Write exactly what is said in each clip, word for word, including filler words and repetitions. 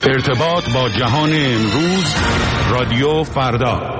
ارتباط با جهان امروز، رادیو فردا.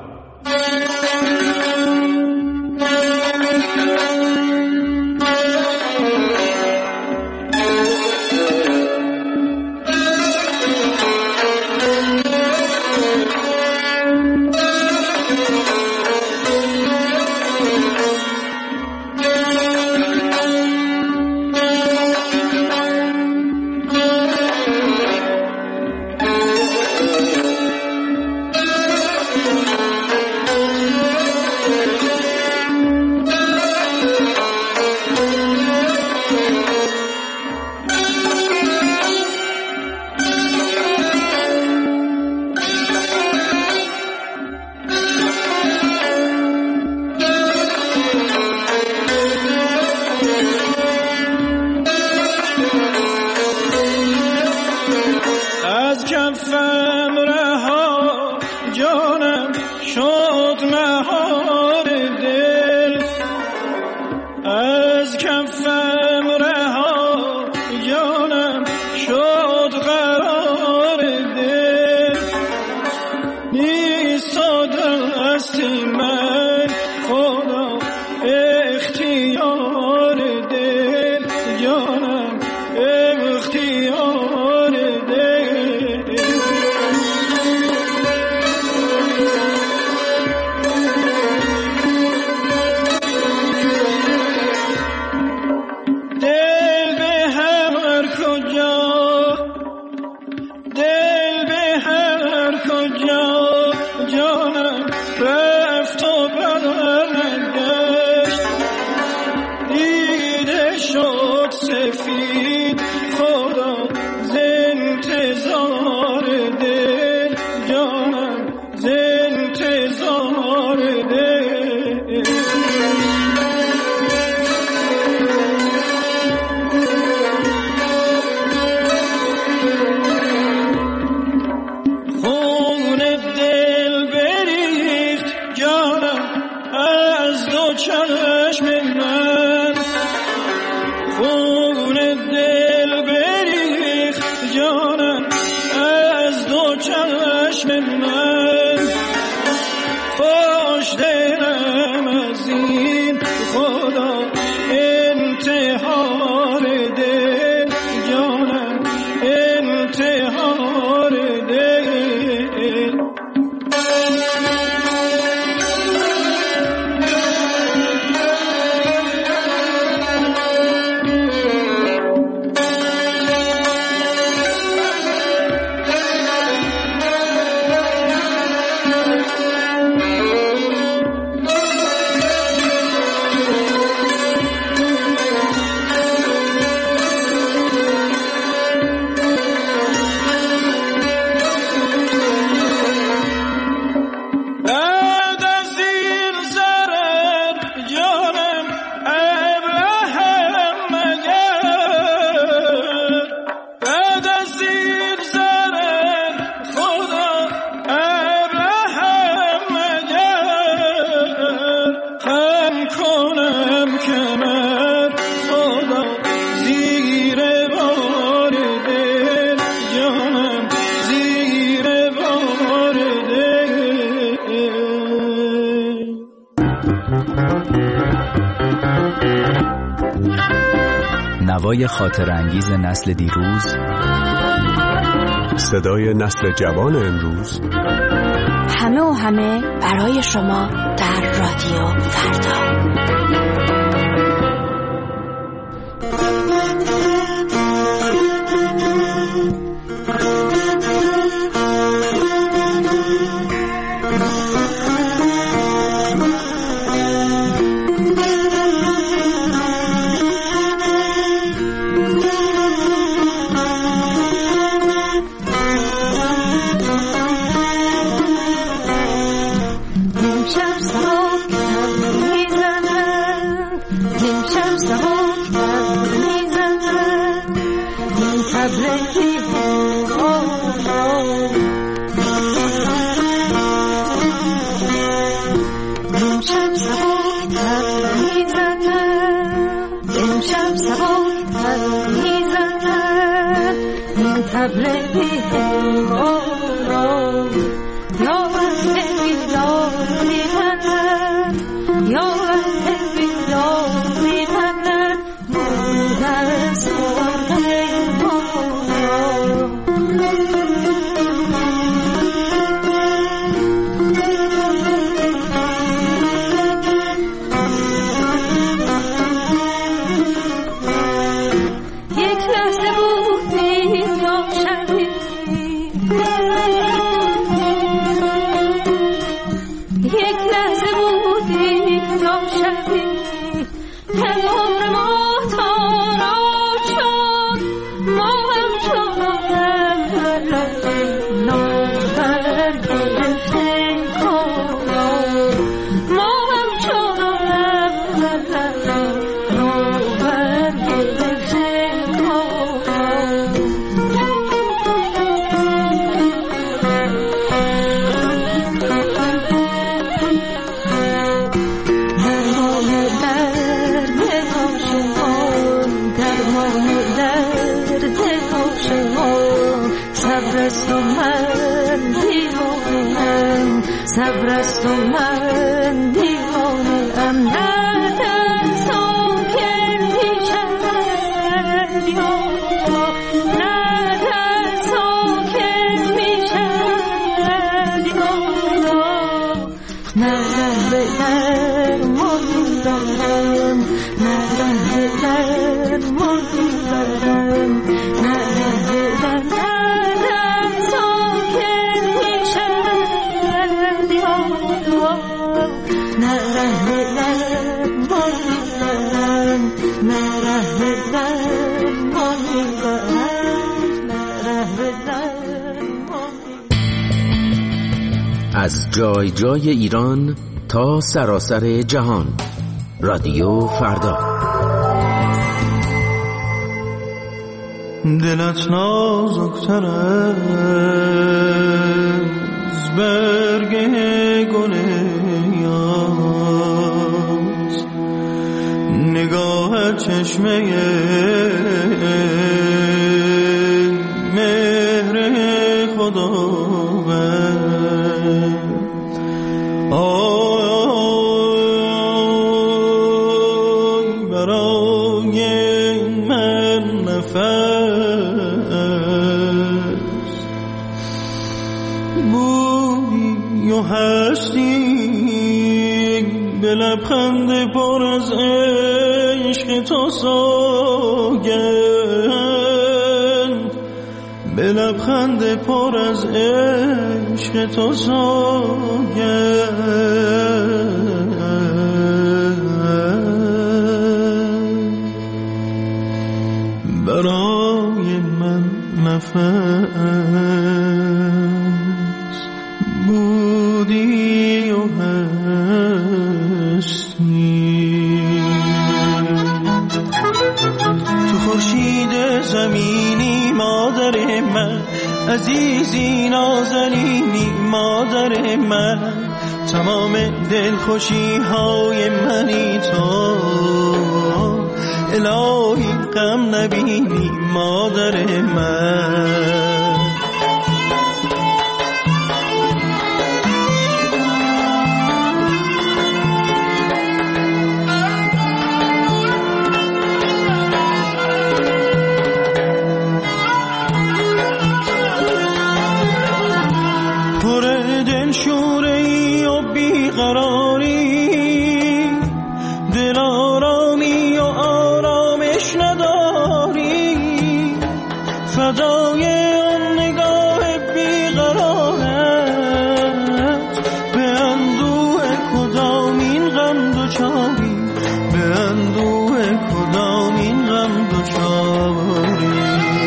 نوای خاطر انگیز نسل دیروز، صدای نسل جوان امروز، همه و همه برای شما در رادیو فردا. این طبل بیهنگارم یا وقت بیدار میتند یا وقت بیدار میتند مردر سرده صبر است و من دیوانه ام نه در ساکن میشود یا نه در ساکن میشود یا نه ره به درمان دارم نه ره به درمان دارم نه ره به از جای جای ایران تا سراسر جهان، رادیو فردا. دلت نازک‌تر از برگ گل یاس، نگاه چشمه مهر خداوند. آی برای من نفس بودی و هستی، به لبخند پر از عشق تو سوگند، به لبخند پر از عشق تو سوگند. برای من نفس بودی و هستی. تو خورشید زمینی مادر من، عزیزی نازنینی مادر من، تمام دلخوشی های منی تو، الهی غم نبینی مادر من. شوری و بیقراری، دل آرامی و آرامش نداری، فدای آن نگاه بیقرارت، به اندوه کدامین غم دوچاری، به اندوه کدامین غم دوچاری.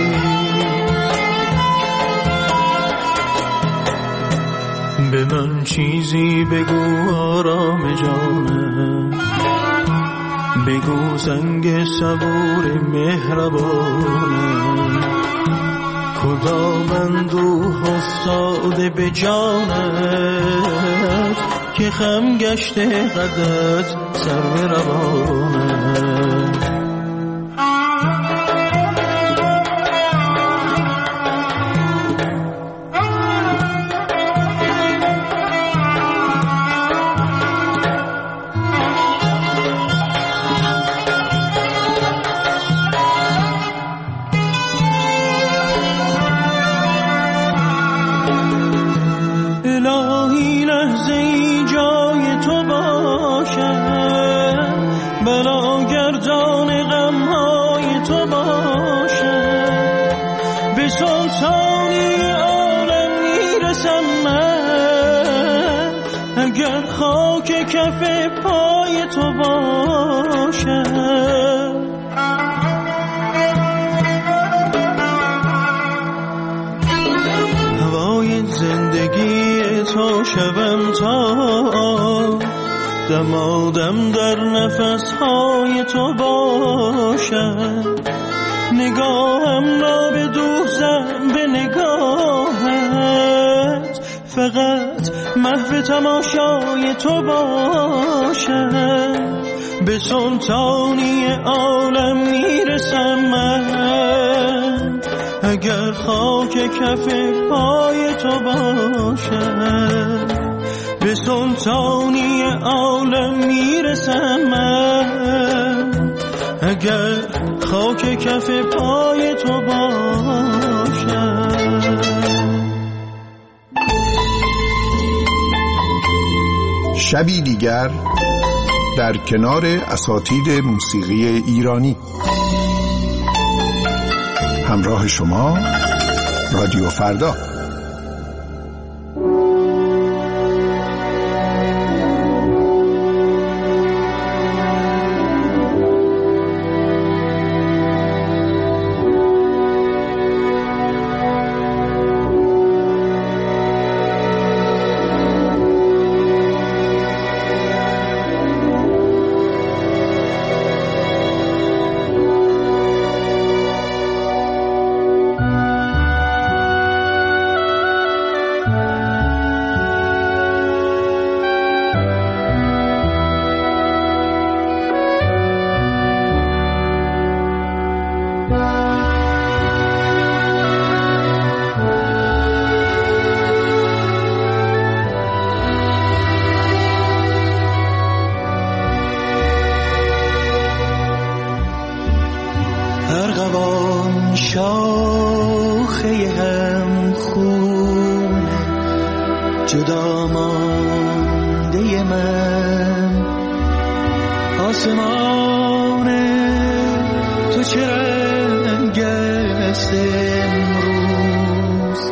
به من چیزی بگو آرام جانم، بگو زنگ صبور مهربانم، کدام اندوه افتاده به جانت، که خم گشته قدت سر به روانم. به سلطانی عالم میرسم من، اگر خاک کف پای تو باشم. هوای زندگی تو شوم تا دمادم در نفسهای تو باشم. نگاهم را بدوزم به نگاهت، فقط محو تماشای تو باشم. به سلطانی عالم میرسم من، اگر خاک کف پای تو باشم. به سلطانی عالم میرسم من، اگر خاک کف پای تو باشم. شبی دیگر در کنار اساتید موسیقی ایرانی. همراه شما رادیو فردا. ارغوان شاخه هم خون جدا مانده من، آسمان تو چه رنگ است امروز؟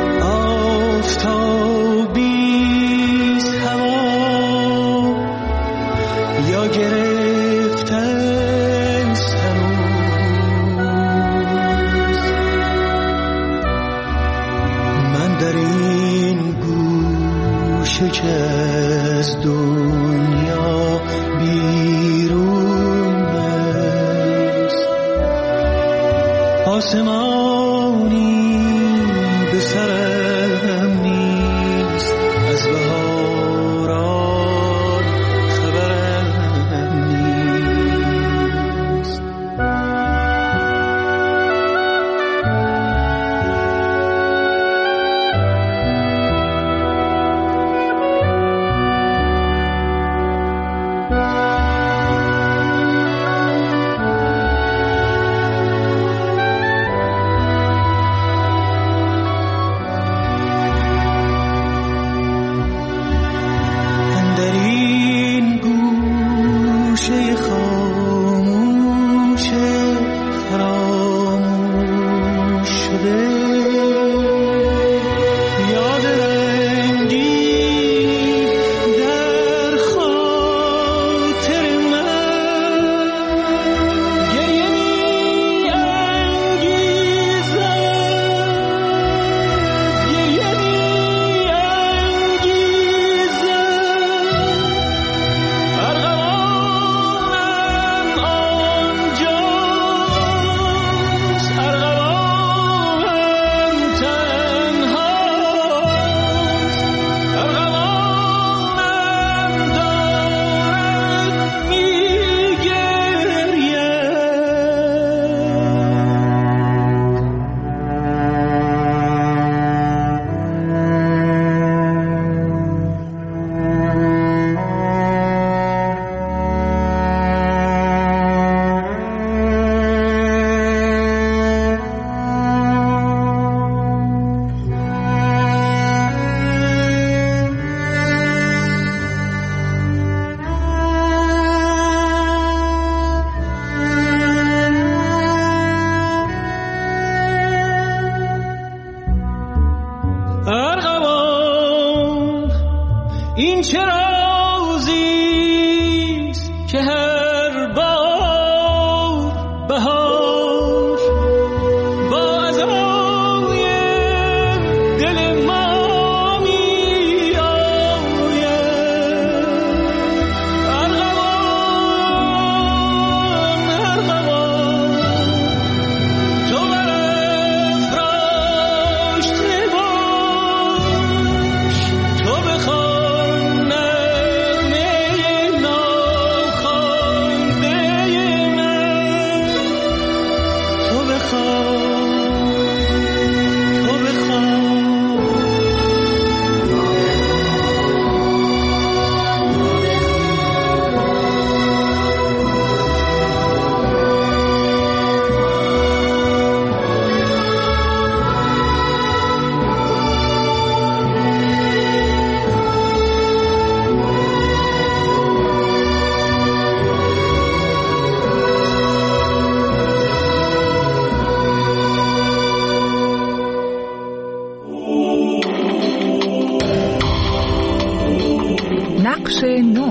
آفتابیست هوا یا گرفته است هنوز؟ من در این گوشه که از دنیا بیرون است، آسمانی به سرم نیست، از بهاران خبرم نیست. این چه رازیست که هر بار بهار با عزای دل ما می آید. ارغوان ارغوان تو برافراشته باش، تو بخوان نغمه ناخوانده من، تو بخوان تو بخوان. نقش نو.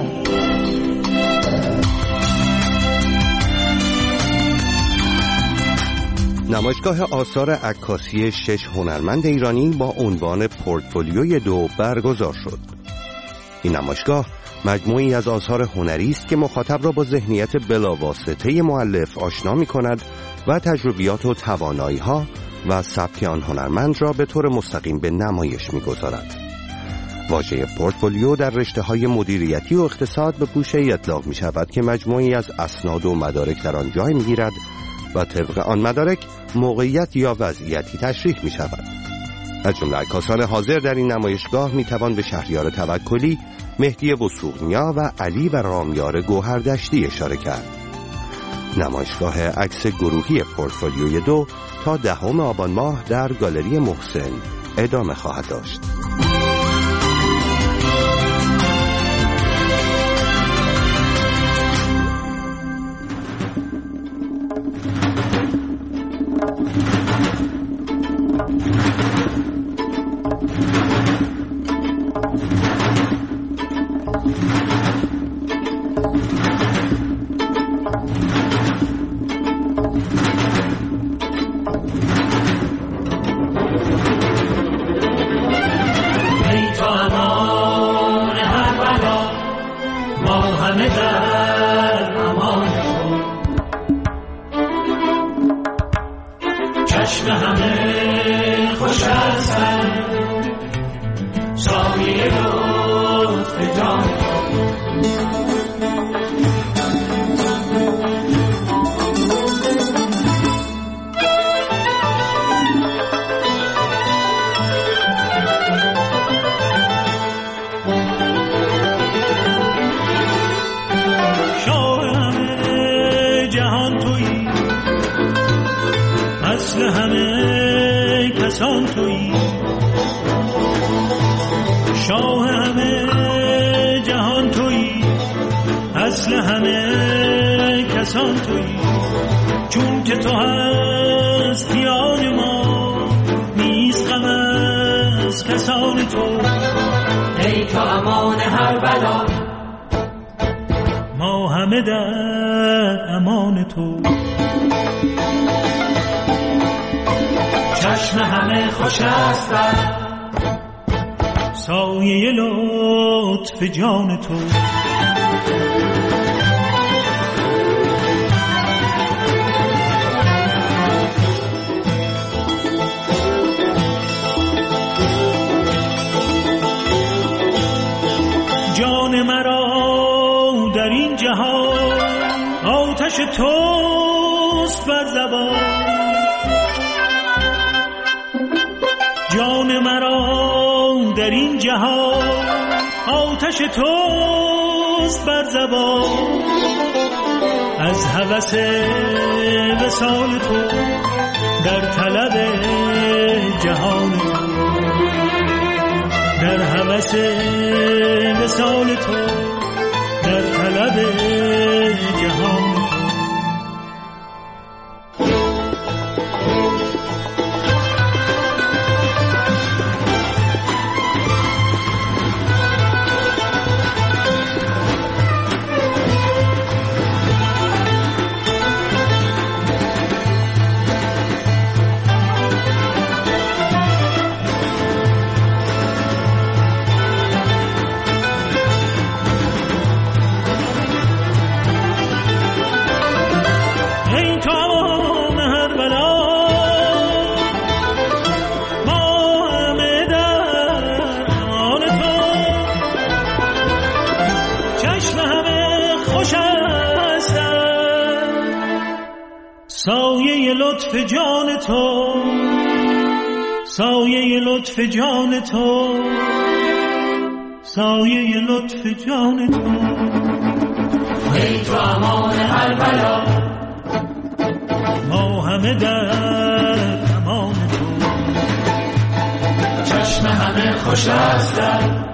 نمایشگاه آثار عکاسی شش هنرمند ایرانی با عنوان پورتفولیوی دو برگزار شد. این نمایشگاه مجموعی از آثار هنری است که مخاطب را با ذهنیت بلاواسطه مؤلف آشنا می‌کند و تجربیات و توانایی‌ها و سبک آن هنرمند را به طور مستقیم به نمایش می‌گذارد. واژه پورتفولیو در رشته‌های مدیریتی و اقتصاد به گوشه‌ای اطلاق می‌شود که مجموعی از اسناد و مدارک در آن جای می‌گیرد و طبق آن مدارک موقعیت یا وضعیتی تشریح می‌شود. از جمله عکاسان حاضر در این نمایشگاه می‌توان به شهریار توکلی، مهدی وثوق‌نیا و علی و رامیار گوهردشتی اشاره کرد. نمایشگاه عکس گروهی پورتفولیوی دو تا دهم آبان ماه در گالری محسن ادامه خواهد داشت. شاه همه جهان تویی، اصل همه کسان تویی، چون که تو هستی آن ما نیست غم از کسان تو. ای تو امان هر بلا، ما همه در امان تو. چشم همه خوش است سایه لطف جان تو. جان مرا در این جهان آتش توست بر زبان. جان مرا در این جهان آتش توست بر زبان. از هوس وصال تو در طلب جهان تو، در هوس وصال تو در طلب جهان تو. لطف جان تو، سایه لطف جان تو، سایه لطف جان تو. ای تو امان هر بلا، ما همه در امان تو. چشم همه خوش است در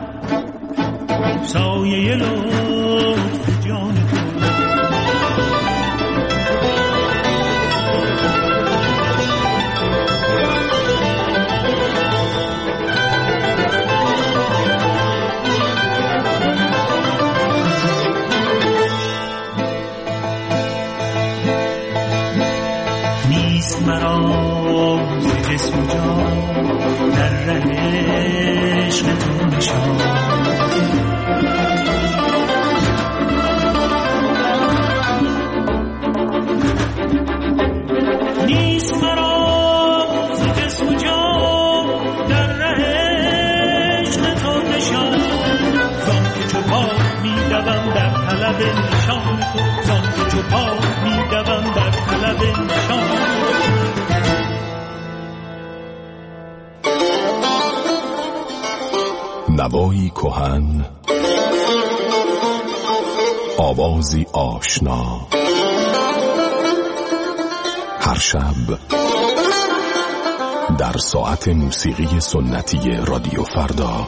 سایه لطف جان تو. نیست مرا ز جسم و جان در ره عشق تو نشان. نیست مرا ز جسم و جان در ره عشق تو نشان. زان که چو پاک می دوم در طلب نشان تو، زان که چو پاک می دوم در طلب نشان. نوایی کهن، آوازی آشنا، هر شب در ساعت موسیقی سنتی رادیو فردا.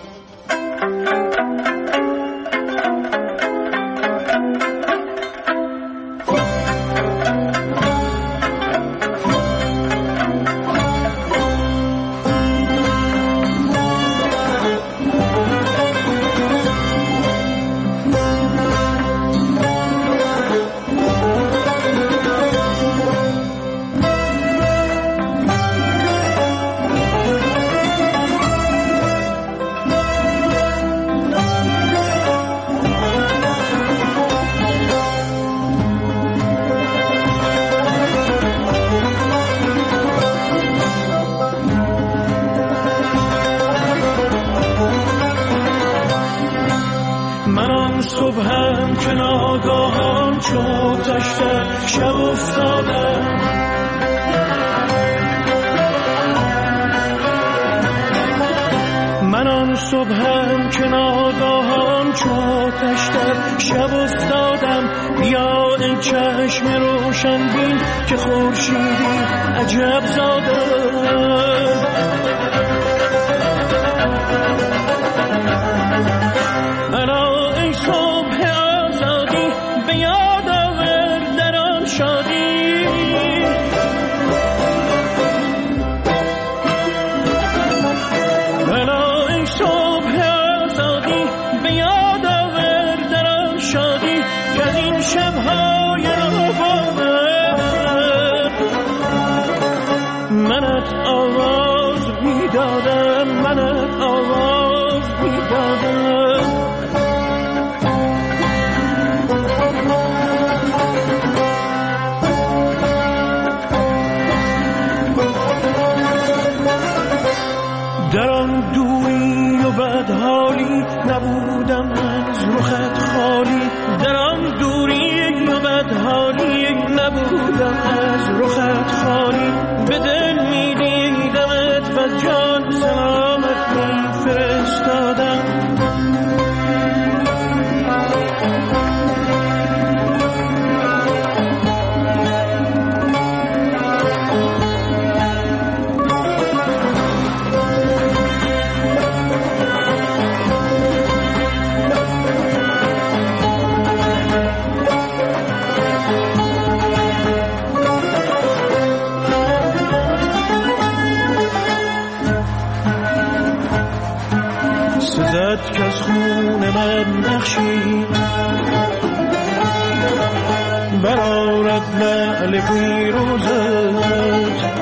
صبحم که ناگاهان چو تشتر شب افتادم. من آن صبحم که ناگاهان چو تشتر شب افتادم. بیا ای چشم روشن بین که خورشیدی عجب زادم. انا ای صبح آزادی به یاد آور در آن شادی. انا ای صبح آزادی به یاد آور در آن شادی که از این شبهای نوباور منت آواز میدادم، منت آواز میدادم. در آن دوری و بدحالی نبودم از رخت خالی. در آن دوری و بدحالی نبودم از رخت خالی. به دل می دیدمت و جان سلامت می فرستادم. سزد که از خون من نقشی برآرد لعل پیروزت.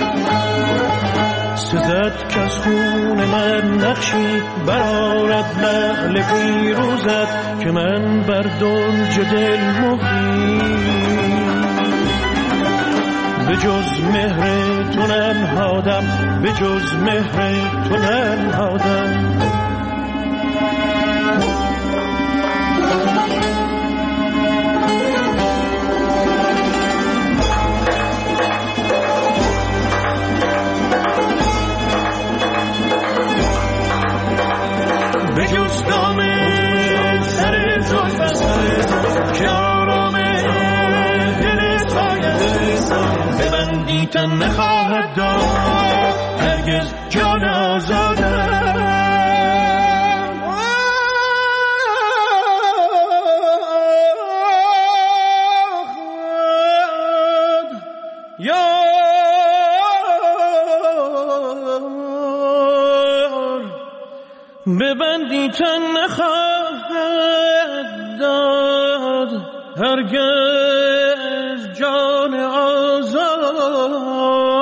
سزد که از خون من نقشی برآرد لعل پیروزت که من بر دنج دل مهری به جز مهر تو ننهادم، به جز مهر تو ننهادم. بندی تن نخواهد داد هرگز جان آزادم. ببندی تن نخواهد داد هرگز جان آزادم.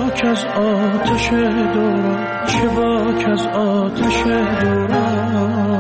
آتش دوران چه باک از آتش دوران